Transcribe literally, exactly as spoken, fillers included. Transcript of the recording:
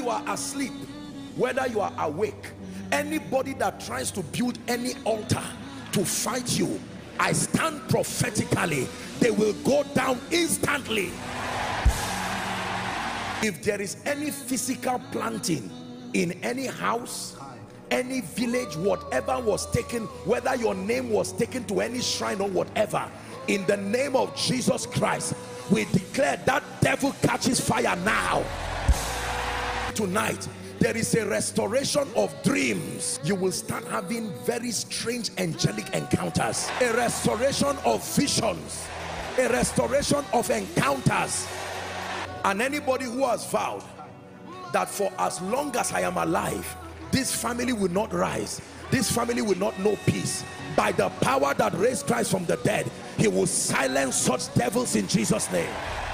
you are asleep, whether you are awake, anybody that tries to build any altar to fight you, I stand prophetically, they will go down instantly. If there is any physical planting in any house, any village, whatever was taken, whether your name was taken to any shrine or whatever, in the name of Jesus Christ, we declare that devil catches fire now. Tonight, there is a restoration of dreams. You will start having very strange angelic encounters. A restoration of visions. A restoration of encounters. And anybody who has vowed that for as long as I am alive, this family will not rise, this family will not know peace, by the power that raised Christ from the dead, he will silence such devils in Jesus' name.